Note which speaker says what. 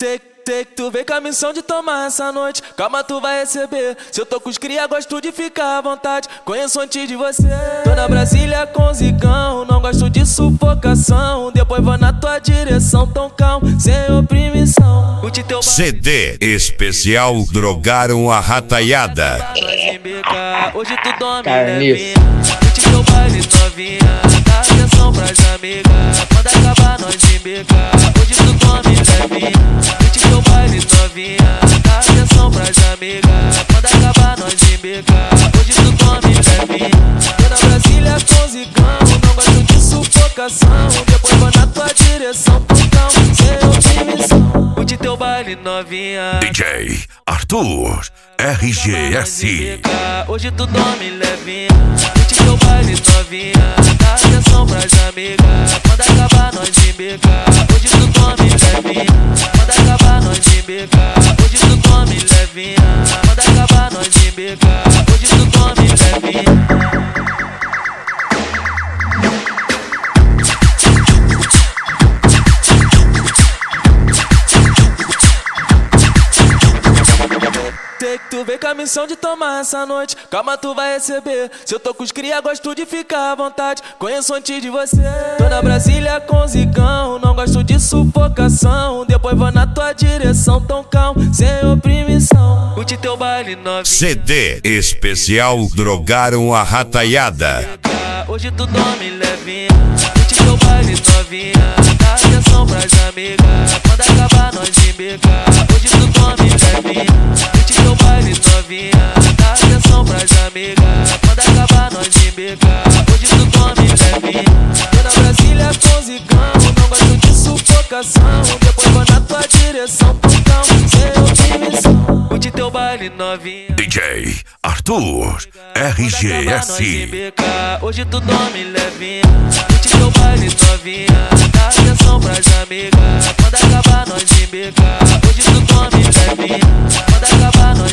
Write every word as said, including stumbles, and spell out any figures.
Speaker 1: Sei que tu vem com a missão de tomar essa noite. Calma, tu vai receber. Se eu tô com os cria, gosto de ficar à vontade. Conheço antes de você. Tô na Brasília com zigão, não gosto de sufocação. Depois vou na tua direção, tão calmo, sem oprimição. Curte teu
Speaker 2: C D especial Drogaram a Rataiada.
Speaker 1: Hoje tu dorme, levinha. Curte teu baile, novinha. Dá atenção pras amigas. Quando acabar, nós embica. Hoje tu dorme, levinha. Curte teu baile, novinha. Dá atenção pras amigas. Quando acabar, nós embica. Hoje tu dorme, levinha. Tô na Brasília com zigão, não gosto de sufocação. Depois vou na tua direção, putão, sem oprimição. Curte teu baile, novinha.
Speaker 2: D J Arthur R G S.
Speaker 1: Hoje tu dorme, levinha. Curte teu baile, novinha. Dá atenção pras amigas. Quando acabar, nós embica. Hoje tu dorme, levinha. Quando acabar, nós embica. Hoje tu dorme, levinha. Quando acabar, nós embica. Hoje tu dorme, levinha. Sei que tu vem com a missão de tomar essa noite. Calma, tu vai receber. Se eu tô com os cria, gosto de ficar à vontade. Conheço antes de você. Tô na Brasília com zigão, não gosto de sufocação. Depois vou na tua direção, tão calmo, sem oprimição. Curte teu baile, novinha.
Speaker 2: C D especial Drogaram a Rataiada.
Speaker 1: Hoje tu dorme, levinha. Curte teu baile, novinha. Dá atenção pras amigas. Quando acabar, nós embica. Hoje tu dorme, levinha. Curte teu baile, novinha. Dá atenção pras amigas. Quando acabar, nós embica. Hoje tu dorme, levinha. Tô na Brasília com zigão, não gosto de sufocação. Depois vou na tua direção, putão, sem oprimição. Curte teu baile, novinha.
Speaker 2: D J Arthur R G S.
Speaker 1: Hoje tu dorme, levinha. Curte teu baile, novinha. Dá atenção pras amigas. Quando acabar, nós embica. Hoje tu dorme, levinha. Quando acabar, nós